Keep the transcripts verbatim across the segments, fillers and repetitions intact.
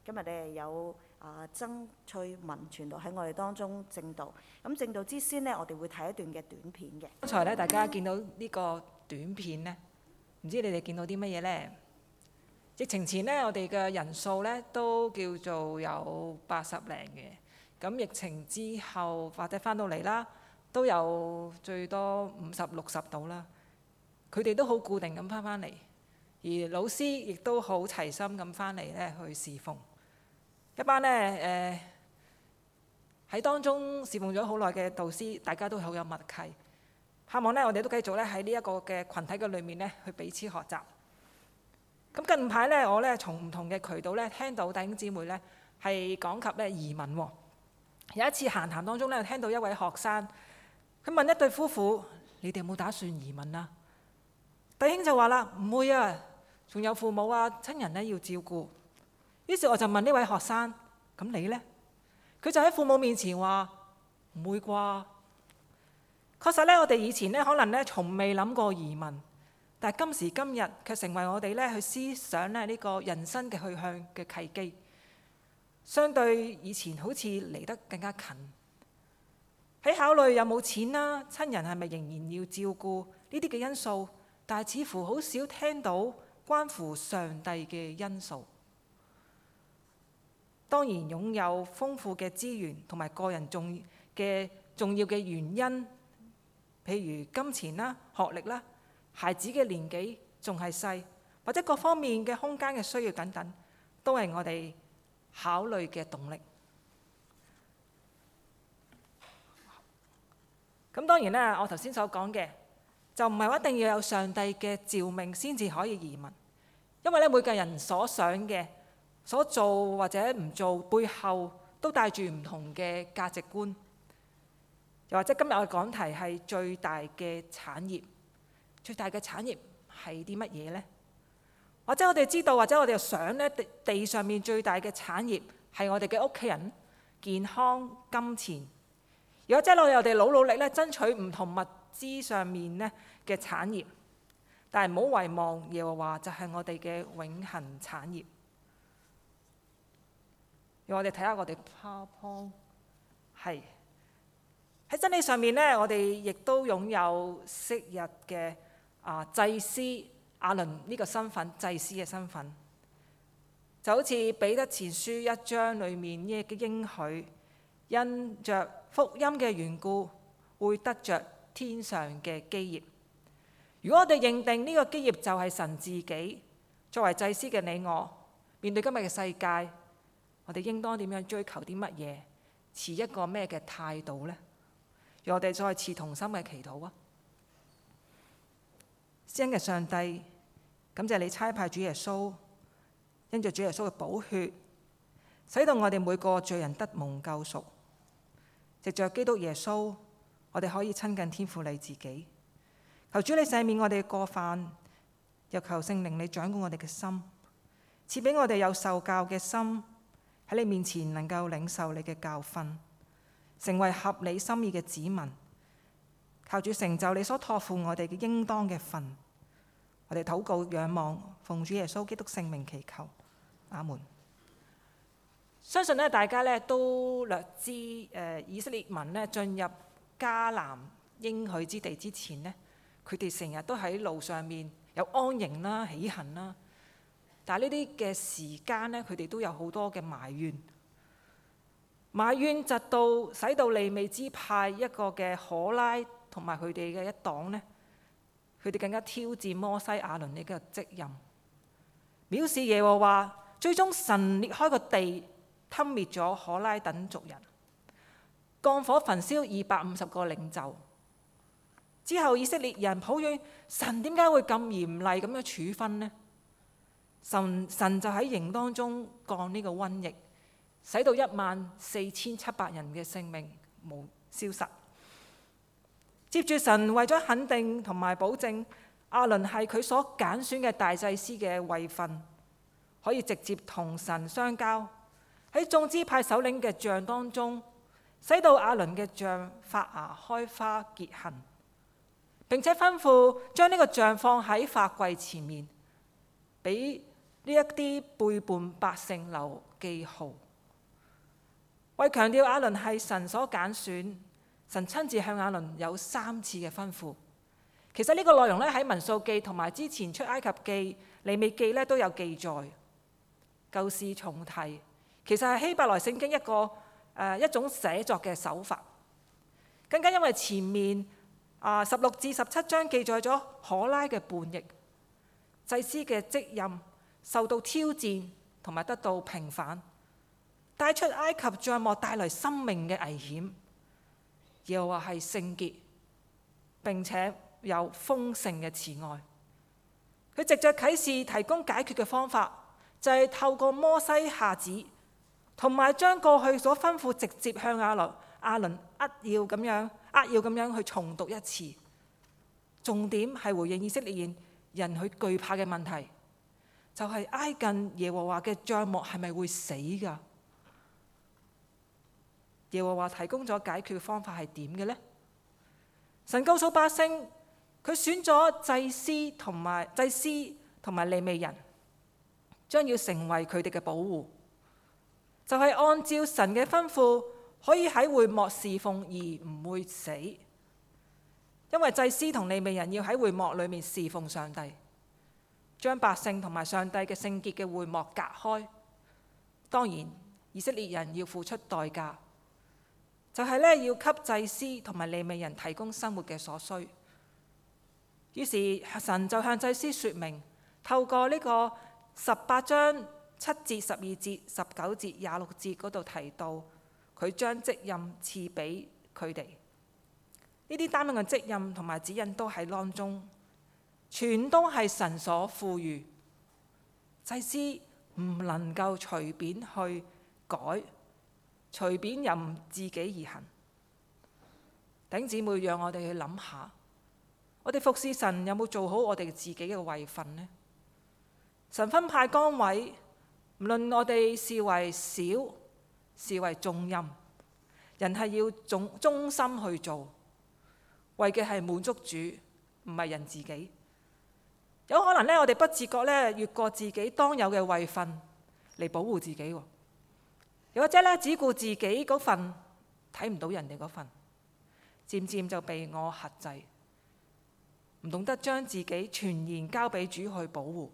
今日咧有啊曾翠文傳道喺我哋當中證道。咁證道之先呢，我哋會睇一段嘅短片嘅。 剛才咧，大家見到呢個短片呢，唔知你哋見到啲乜嘢呢？疫情前呢，我哋嘅人數呢都叫做有八十零嘅。咁疫情之後或者翻到嚟啦，都有最多五十六十度啦。佢哋都好固定咁翻返嚟，而老師亦都好齊心咁翻嚟咧去侍奉。一班呢誒喺當中侍奉咗好耐嘅導師，大家都好有默契。盼望呢，我哋都繼續咧喺呢一個嘅群體嘅裏面呢去彼此學習。咁近排呢，我呢從唔同嘅渠道呢聽到弟兄姊妹呢係講及咧移民喎。有一次閒談當中呢，聽到一位學生，佢問一對夫婦：你哋有冇打算移民啊？弟兄就話啦：唔會啊，仲有父母啊、親人呢要照顧。於是我就問呢位學生：咁你呢？佢就喺父母面前話：唔會啩。確實呢，我哋以前呢可能呢從未諗過移民，但係今時今日卻成為我哋呢去思想呢呢個人生嘅去向嘅契機。相對以前好似離得更加近。喺考慮有冇錢啦、親人係咪仍然要照顧呢啲嘅因素，但係似乎好少聽到關乎上帝嘅因素。當然擁有豐富嘅資源同埋個人重嘅重要嘅原因，譬如金錢啦、學歷啦、孩子嘅年紀仲係細，或者各方面嘅空間嘅需要等等，都係我哋考慮嘅動力。咁當然啦，我頭先所講嘅就唔係話一定要有上帝嘅召命先至可以移民，因為咧每個人所想嘅、所做或者唔做背後都帶住唔同嘅價值觀。又或者今日我嘅講題係最大嘅產業，最大嘅產業係啲乜嘢呢？或者我哋知道，或者我哋又想咧，地上面最大嘅產業係我哋嘅屋企人、健康、金錢。又或者我哋我哋努努力咧，爭取唔同物資上面咧嘅產業，但係唔好遺忘耶和華就係我哋嘅永恆產業。讓我哋睇下我哋 PowerPoint 係喺真理上面咧，我哋亦都擁有昔日嘅啊祭司亞倫呢個身份，祭司嘅身份，就好似彼得前書一章裏面呢嘅應許，因着福音嘅緣故，會得着天上嘅基業。如果我哋認定呢個基業就係神自己，作為祭司嘅你我，面對今日嘅世界，我哋應當點樣追求啲乜嘢？持一個咩嘅態度呢？讓我哋再次同心嘅祈禱啊！施恩嘅上帝，感謝你差派主耶穌，因着主耶穌嘅寶血，使到我哋每個罪人得蒙救贖。藉着基督耶穌，我哋可以親近天父你自己。求主你赦免我哋嘅過犯，又求聖靈你掌管我哋嘅心，賜俾我哋有受教嘅心，喺你面前能夠領受你嘅教訓，成為合你心意嘅子民。靠主成就你所託付我哋嘅應當嘅份。我哋禱告仰望，奉主耶穌基督聖名祈求，阿門。相信咧，大家咧都略知誒、呃、以色列民咧進入迦南應許之地之前呢，佢哋成日都喺路上面有安營啦、起行啦。但係呢啲嘅時間呢，佢哋都有好多嘅埋怨，埋怨直到使到利未支派一個嘅可拉同埋佢哋嘅一黨呢，佢哋更加挑戰摩西亞倫呢個職任，藐視耶和華，最終神裂開個地，吞滅咗可拉等族人，降火焚燒二百五十個領袖。之後以色列人抱怨神點解會咁嚴厲咁樣處分呢？神神就喺營當中降呢個瘟疫，使到一萬四千七百人嘅性命冇消失。接住神為咗肯定同埋保證亞倫係佢所揀選嘅大祭司嘅位份，可以直接同神相交，喺眾支派首領嘅杖當中，使到亞倫嘅杖發芽開花結痕，並且吩咐將呢個杖放喺法櫃前面，俾呢一啲背叛百姓留記號，為強調亞倫係神所揀選，神親自向亞倫有三次嘅吩咐。其實呢個內容咧喺民數記同埋之前出埃及記、利未記咧都有記載，舊事重提。其實係希伯來聖經一個誒、呃、一種寫作嘅手法。更加因為前面啊十六至十七章記載咗可拉嘅叛逆，祭司嘅職任受到挑戰同埋得到平反，帶出埃及帳幕帶來生命嘅危險，又話係聖潔並且有豐盛嘅慈愛。佢藉着啟示提供解決嘅方法，就係、是、透過摩西下旨，同埋將過去所吩咐直接向亞倫亞倫扼要咁樣扼要咁樣去重讀一次。重點係回應以色列人人佢懼怕嘅問題，就係、是、挨近耶和華嘅帳幕係咪會死㗎？耶和華提供咗解決嘅方法係點嘅呢？神告訴百姓，佢選咗祭司同埋祭司同埋利未人，將要成為佢哋嘅保護，就係、是、按照神嘅吩咐，可以喺會幕侍奉而唔會死。因為祭司同利未人要喺會幕裏面侍奉上帝，將百姓同埋上帝嘅聖潔嘅會幕隔開。當然，以色列人要付出代價，就係咧要給祭司同埋利未人提供生活嘅所需。於是神就向祭司說明，透過呢個十八章七節、十二節、十九節、廿六節嗰度提到，佢將職任賜俾佢哋。呢啲擔任嘅職任同埋指引都喺當中，全都係神所賦予。祭司唔能夠隨便去改，隨便任自己而行。弟兄姊妹，讓我哋去諗下，我哋服侍神有冇做好我哋自己嘅位份呢？神分派崗位，無論我哋視為小，視為重任，人係要忠忠心去做，為嘅係滿足主，唔係人自己。有可能咧，我哋不自覺咧越過自己當有嘅位份嚟保護自己，又或者咧只顧自己嗰份，睇唔到人哋嗰份，漸漸就被我轄制，唔懂得將自己全然交俾主去保護。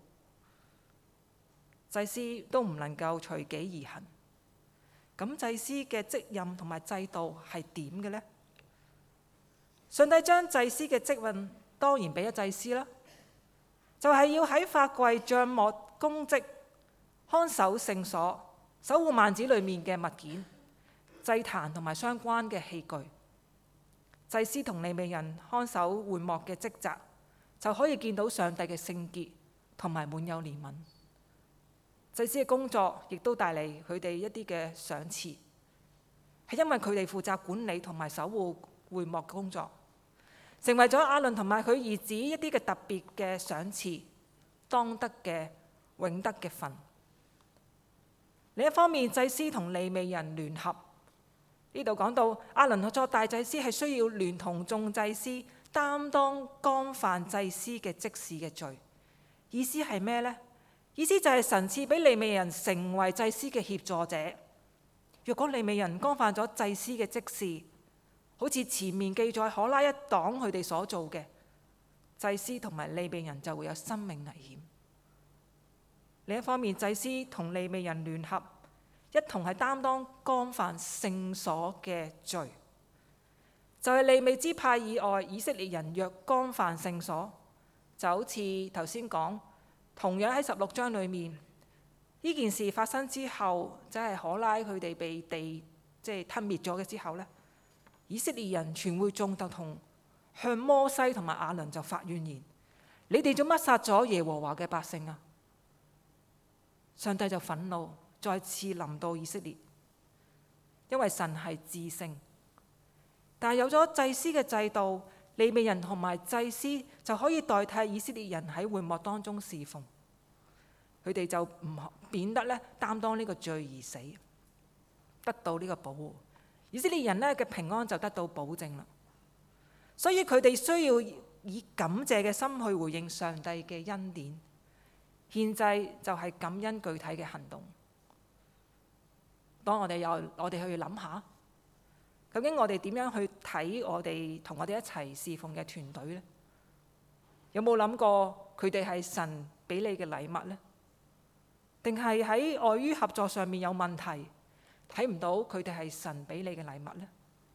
祭司都唔能夠隨己而行，咁祭司嘅職任同埋制度係點嘅呢？上帝將祭司嘅職任當然俾咗祭司啦，就係、是、要喺法櫃、帳幕、公職、看守聖所、守護幔子裏面嘅物件、祭壇同埋相關嘅器具。祭司同利未人看守會幕嘅職責，就可以見到上帝嘅聖潔同埋滿有憐憫。祭司嘅工作亦都帶嚟佢哋一啲嘅賞賜，係因為佢哋負責管理同埋守護會幕工作，成為咗亞倫同埋佢兒子一啲嘅特別嘅賞賜，當得嘅永得嘅份。另一方面，祭司同利未人聯合，呢度講到亞倫作大祭司係需要聯同眾祭司擔當干犯祭司嘅職事嘅罪。意思係咩呢？意思就係神賜俾利未人成為祭司嘅協助者。若果利未人干犯咗祭司嘅職事，好似前面記載可拉一黨佢哋所做嘅，祭司同埋利未人就會有生命危險。另一方面，祭司同利未人聯合，一同係擔當干犯聖所嘅罪。就係、是、利未支派以外，以色列人若干犯聖所，就好似頭先講，同樣喺十六章裏面，呢件事發生之後，即係可拉佢哋被地即係吞滅咗嘅之後呢，以色列人全會眾就同向摩西同埋亞倫就發怨言：你哋做乜殺咗耶和華嘅百姓啊？上帝就憤怒，再次臨到以色列，因為神係至聖，但係有咗祭司嘅制度，利未人同埋祭司就可以代替以色列人喺會幕當中侍奉，佢哋就唔免得咧擔當呢個罪而死，得到呢個保護。以色列人咧嘅平安就得到保證啦。所以佢哋需要以感謝嘅心去回應上帝嘅恩典， 獻祭就係感恩具體嘅行動。當我哋有我哋去諗下，究竟我哋點樣去睇我哋同我哋一齊侍奉嘅團隊呢？有冇諗過佢哋係神俾你嘅禮物呢？定係喺礙於合作上面有問題，睇唔到佢哋係神俾你嘅禮物呢？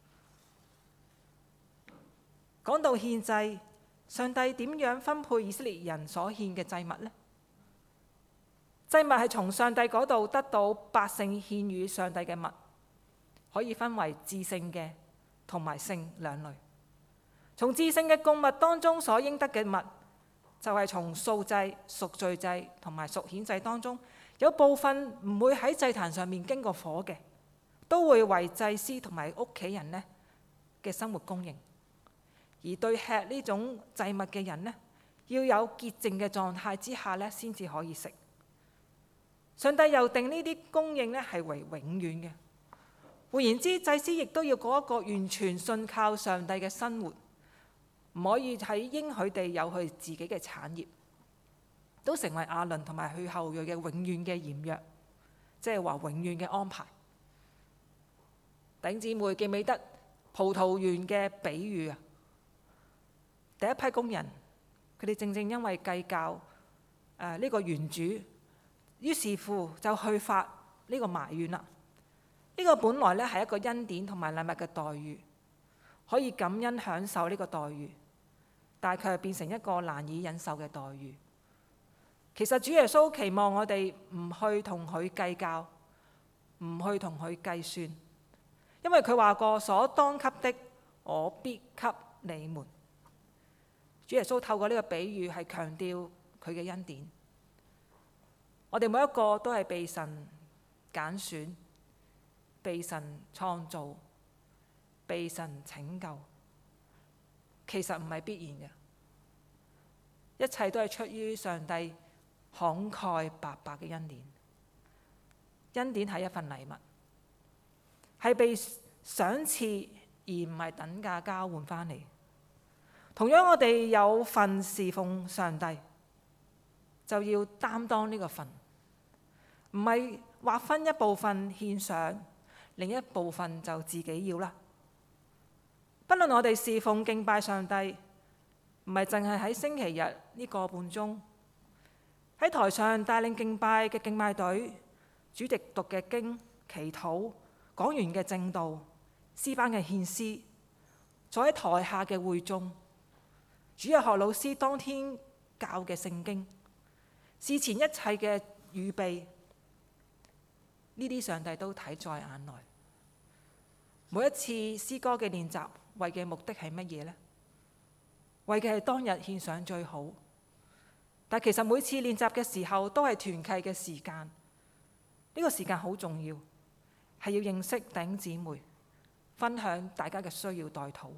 講到獻祭，上帝點樣分配以色列人所獻嘅祭物呢？祭物係從上帝嗰度得到百姓獻與上帝嘅物，可以分為至聖嘅同埋聖兩類。從至聖嘅供物當中所應得嘅物，就係從素祭、贖罪祭同埋贖愆祭當中，有部分唔會喺祭壇上面經過火嘅，都會為祭司同埋屋企人呢嘅生活供應。而對吃呢種祭物嘅人呢，要有潔淨嘅狀態之下呢，先至可以食。上帝又定呢啲供應呢係為永遠嘅。換言之，祭司亦都要過一個完全信靠上帝嘅生活，唔可以喺應許地有佢自己嘅產業，都成為亞倫同埋佢後裔嘅永遠嘅鹽約，即係話永遠嘅安排。弟兄姊妹，記唔記得葡萄園嘅比喻啊？第一批工人，佢哋正正因為計較誒呢、呃這個園主，於是乎就去發呢個埋怨啦。呢、這個本來咧係一個恩典同埋禮物嘅待遇，可以感恩享受呢個待遇，但係佢係變成一個難以忍受嘅待遇。其實主耶穌期望我哋唔去同佢計較，唔去同佢計算，因為佢話過所當給的，我必給你們。主耶穌透過呢個比喻係強調佢嘅恩典。我哋每一個都係被神揀選、被神創造、被神拯救，其實唔係必然嘅，一切都係出於上帝慷慨白白嘅恩典。恩典係一份禮物，係被賞賜而唔係等價交換返嚟。同樣，我哋有份侍奉上帝，就要擔當呢個份，唔係劃分一部分獻上，另一部分就自己要啦。不論我哋侍奉敬拜上帝，唔係淨係喺星期日呢個半鐘，喺台上帶領敬拜嘅敬拜隊，主席讀嘅經、祈禱、講員嘅證道、詩班嘅獻詩，坐喺台下嘅會眾，主日學老師當天教嘅聖經，事前一切嘅預備，呢啲上帝都睇在眼內。每一次詩歌嘅練習，為嘅目的係乜嘢呢？為嘅係當日獻上最好。但其實每次練習嘅時候，都係團契嘅時間。呢個時間好重要，係要認識弟兄姊妹，分享大家嘅需要代禱。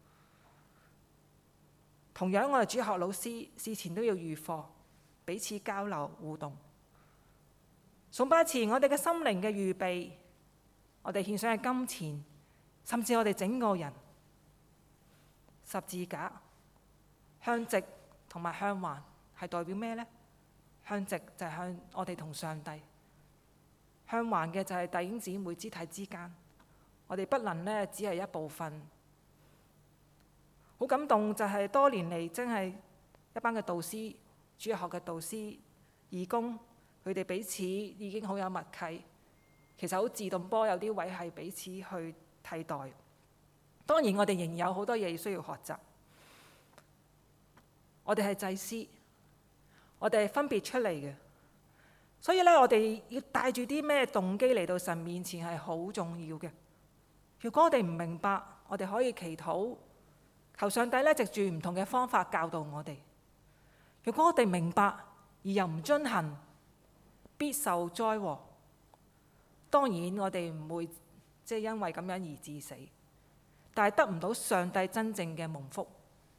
同樣，我哋主學老師事前都要預課，彼此交流互動。崇拜前，我哋嘅心靈嘅預備，我哋獻上嘅金錢，甚至我哋整個人，十字架、向直同埋向橫係代表咩呢？向直就係向我哋同上帝，向橫嘅就係弟兄姊妹肢體之間。我哋不能呢，只係一部分。好感動，就係多年嚟真係一班嘅導師、主日學嘅導師、義工，佢哋彼此已經好有默契。其實好自動波，有啲位係彼此去替代。當然我哋仍然有好多嘢需要學習。我哋係祭司，我哋係分別出嚟嘅，所以咧我哋要帶住啲咩動機嚟到神面前係好重要嘅。如果我哋唔明白，我哋可以祈禱，求上帝咧藉住唔同嘅方法教導我哋。如果我哋明白而又唔遵行，必受災禍。當然我哋唔會即係因為咁樣而致死，但係得唔到上帝真正嘅蒙福。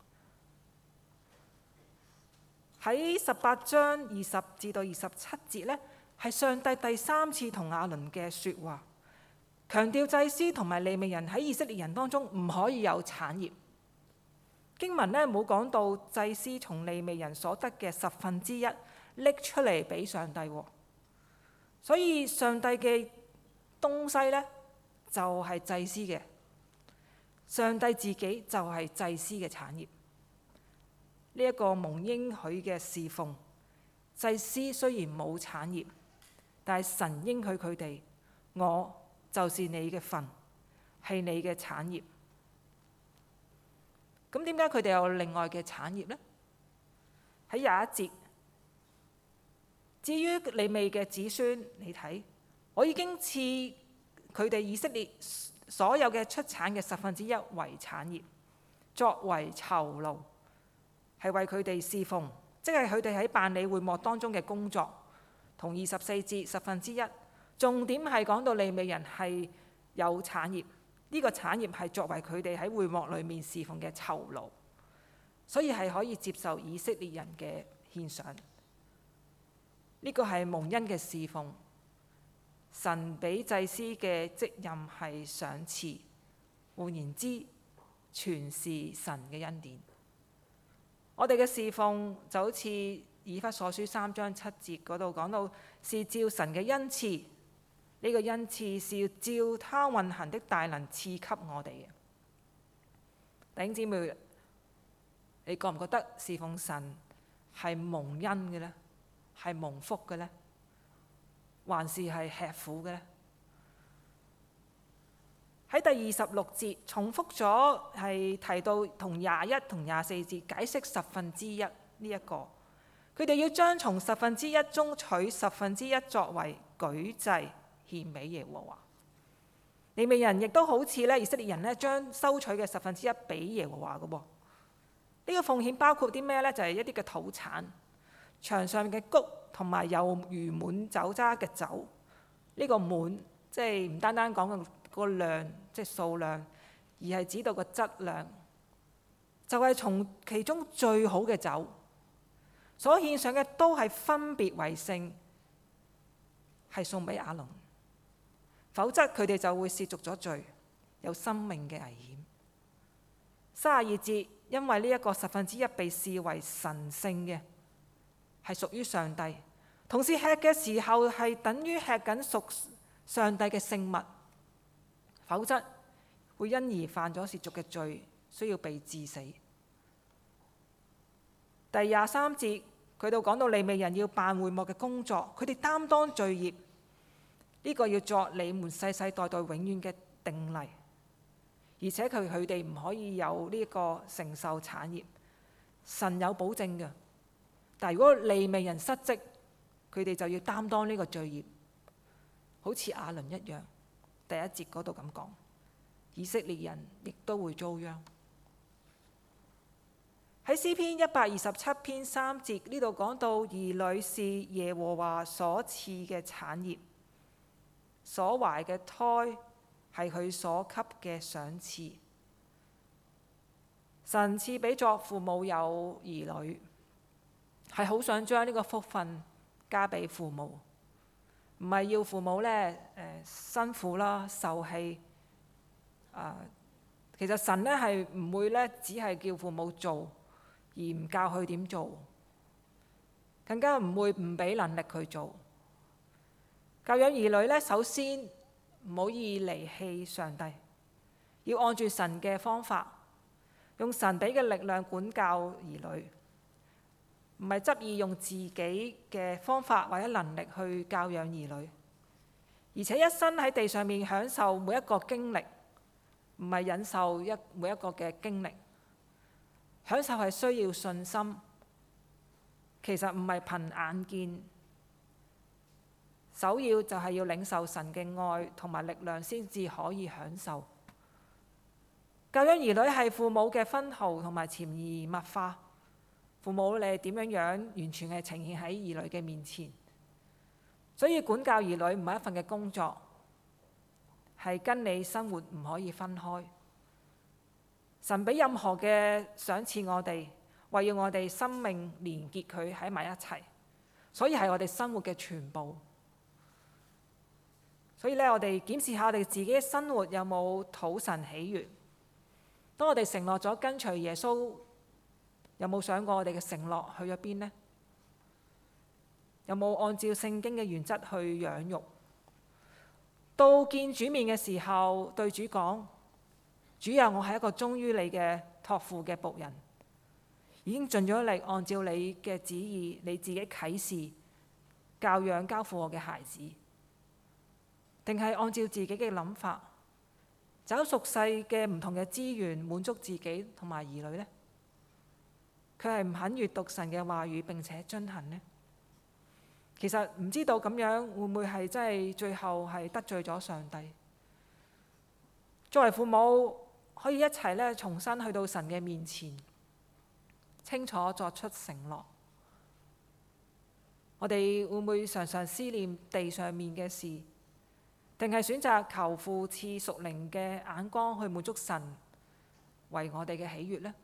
喺十八章二十至到二十七節呢，係上帝第三次同亞倫嘅説話，強調祭司同埋利未人喺以色列人當中唔可以有產業。經文呢冇講到祭司從利未人所得嘅十分之一拎出嚟俾上帝喎。所以上帝嘅東西呢，就係祭司嘅，上帝自己就係祭司嘅產業。呢一個蒙應許嘅侍奉，祭司雖然冇產業，但係神應許佢哋，我就是你嘅份，係你嘅產業。咁點解佢哋有另外嘅產業呢？喺廿一節，至於利未嘅子孫，你睇，我已經賜佢哋以色列所有嘅出產嘅十分之一為產業，作為酬勞，係為佢哋侍奉，即係佢哋喺辦理會幕當中嘅工作。同二十四節十分之一，重點係講到利未人係有產業，呢個產業係作為佢哋喺會幕裏面侍奉嘅酬勞，所以係可以接受以色列人嘅獻上。呢個係蒙恩嘅侍奉，神俾祭司嘅職任係賞賜，換言之，全是神嘅恩典。我哋嘅侍奉就好似以弗所書三章七節嗰度講到，是照神嘅恩賜，呢個恩賜是要照他運行的大能賜給我哋嘅。弟兄姊妹，你覺唔覺得侍奉神係蒙恩嘅呢？係蒙福嘅呢？還是係吃苦嘅呢？喺第二十六節重複咗，係提到同廿一同廿四節解釋十分之一呢一個，佢哋要將從十分之一中取十分之一作為舉祭獻俾耶和華。利未人亦都好似咧以色列人咧將收取嘅十分之一俾耶和華嘅喎。呢、這個奉獻包括啲咩呢？就係、是、一啲嘅土產、場上嘅穀同埋有餘滿酒渣嘅酒。呢、這個滿即係唔單單講個個量，即係數量，而係指到個質量，就係、是、從其中最好嘅酒所獻上嘅，都係分別為聖，係送俾亞倫，否則佢哋就會褻瀆咗罪，有生命嘅危險。三十二節，因為呢一個十分之一被視為神聖嘅，係屬於上帝，同時吃嘅時候係等於吃緊屬上帝嘅聖物，否則會因而犯咗褻瀆嘅罪，需要被治死。第廿三節佢度講到利未人要辦會幕嘅工作，佢哋擔當罪孽，呢、這個要作你們世世代代永遠嘅定例，而且佢佢哋唔可以有呢個承受產業，神有保證嘅。但係如果利未人失職，佢哋就要擔當呢個罪孽，好似亞倫一樣。第一節嗰度咁講，以色列人亦都會遭殃。喺詩篇一百二十七篇三節呢度講到，兒女是耶和華所賜嘅產業，所懷嘅胎係佢所給嘅賞賜。神賜俾作父母有兒女，係好想將呢個福分加俾父母，唔係要父母呢誒、呃、辛苦啦、受氣。啊、呃，其實神呢係唔會呢，只係叫父母做，而唔教佢點做，更加唔會唔俾能力佢做。教養兒女呢，首先唔好以離棄上帝，要按住神嘅方法，用神俾嘅力量管教兒女，唔係執意用自己嘅方法或者能力去教養兒女，而且一生喺地上面享受每一個經歷，唔係忍受一每一個嘅經歷。享受係需要信心，其實唔係憑眼見，首要就係要領受神嘅愛同埋力量先至可以享受。教養兒女係父母嘅分號同埋潛移默化，父母你點樣樣完全係呈現喺兒女嘅面前，所以管教兒女唔係一份嘅工作，係跟你生活唔可以分開。神俾任何嘅賞賜我哋，為要我哋生命連結佢喺埋一齊，所以係我哋生活嘅全部。所以咧，我哋檢視下我哋自己嘅生活有冇討神喜悅。當我哋承諾咗跟隨耶穌，有冇想過我哋嘅承諾去咗邊呢？ 有冇按照聖經嘅原則去養育？到見主面嘅時候，對主講：主啊，我係一個忠於你嘅託付嘅僕人，已經盡咗力按照你嘅旨意，你自己啟示教養交付我嘅孩子，定係按照自己嘅諗法，找俗世嘅唔同嘅資源滿足自己同埋兒女呢？佢係唔肯閱讀神嘅話語並且遵行呢？其實唔知道咁樣會唔會係真係最後係得罪咗上帝？作為父母，可以一齊咧重新去到神嘅面前，清楚作出承諾。我哋會唔會常常思念地上面嘅事，定係選擇求父賜屬靈嘅眼光去滿足神為我哋嘅喜悅呢？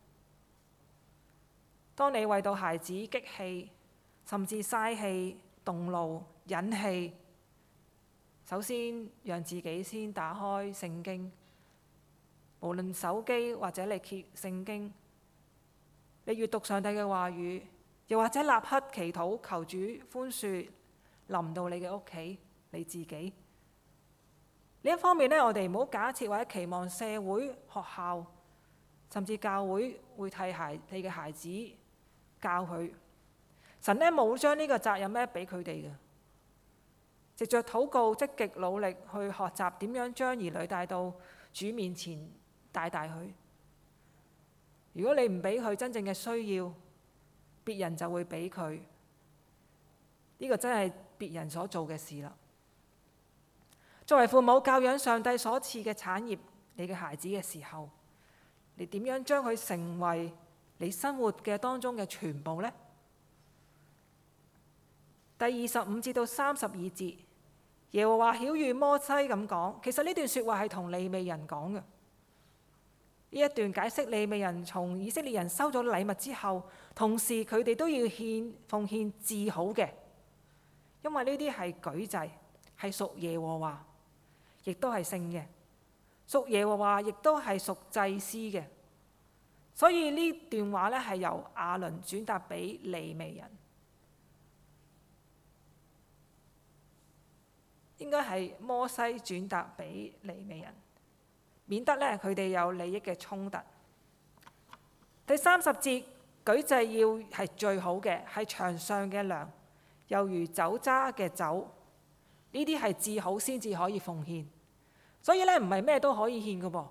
當你為到孩子激氣，甚至嘥氣、動怒、忍氣，首先讓自己先打開聖經，無論手機或者你揭聖經，你閱讀上帝嘅話語，又或者立刻祈禱求主寬恕臨到你嘅屋企你自己。呢一方面呢，我哋唔好假設或者期望社會、學校甚至教會會替孩你嘅孩子教佢。神呢冇將呢個責任咧俾佢哋嘅，藉着禱告積極努力去學習點樣將兒女帶到主面前帶大佢。如果你唔俾佢真正嘅需要，別人就會俾佢。呢個真係別人所做嘅事啦。作為父母教養上帝所賜嘅產業，你嘅孩子嘅時候，你點樣將佢成為你生活嘅當中嘅全部呢？第二十五至到三十二節，耶和華曉諭摩西咁講，其實呢段説話係同利未人講嘅。呢一段解釋利未人從以色列人收咗禮物之後，同時佢哋都要獻奉獻至好嘅，因為呢啲係舉祭，係屬耶和華，亦都係聖嘅，屬耶和華亦都係屬祭司嘅。所以呢段話咧係由亞倫轉達俾利未人，應該係摩西轉達俾利未人，免得咧佢哋有利益嘅衝突。第三十節，舉祭要係最好嘅，係場上嘅糧，又如酒渣嘅酒，呢啲係至好先至可以奉獻。所以咧唔係咩都可以獻嘅噃。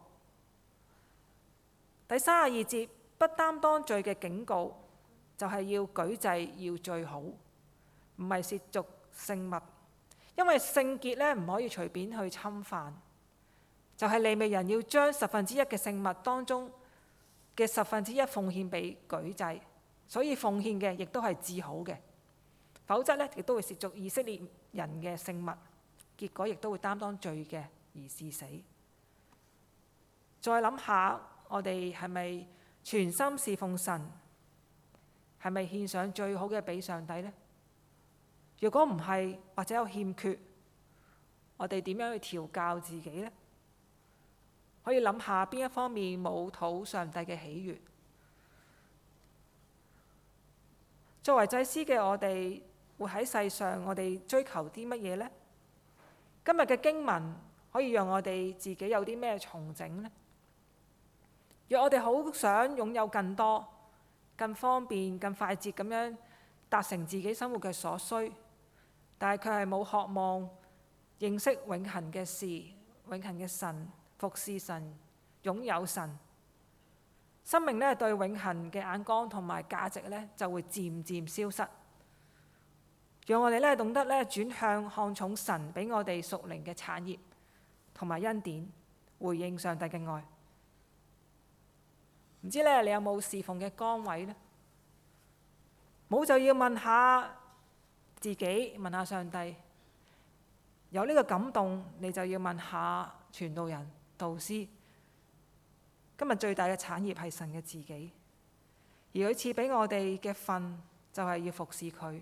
第三十二節，不擔當罪嘅警告，就係要舉祭要最好，唔係褻瀆聖物。因為聖潔咧唔可以隨便去侵犯，就係利未人要將十分之一嘅聖物當中嘅十分之一奉獻俾舉祭，所以奉獻嘅亦都係至好嘅，否則咧亦都會褻瀆以色列人嘅聖物，結果亦都會擔當罪嘅而致死。再諗下，我哋係咪全心侍奉神？係咪獻上最好嘅俾上帝呢？如果唔係，或者有欠缺，我哋點樣去調教自己呢？可以諗下邊一方面冇討上帝嘅喜悅。作為祭司嘅我哋，活喺世上，我哋追求啲乜嘢呢？今日嘅經文可以讓我哋自己有啲咩重整呢？若我哋好想擁有更多、更方便、更快捷咁樣達成自己生活嘅所需，但係佢係冇渴望認識永恆嘅事、永恆嘅神、服侍神、擁有神，生命咧對永恆嘅眼光同埋價值咧就會漸漸消失。讓我哋咧懂得咧轉向看重神俾我哋屬靈嘅產業同埋恩典，回應上帝嘅愛。唔知咧你有冇侍奉嘅崗位呢？冇就要問下自己，問下上帝。有呢個感動，你就要問下傳道人、導師。今日最大嘅產業係神嘅自己，而佢賜俾我哋嘅份就係要服侍佢。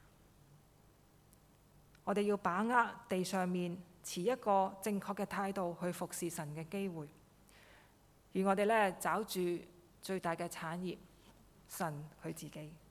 我哋要把握地上面持一個正確嘅態度去服侍神嘅機會，而我哋咧找住最大嘅產業，神佢自己。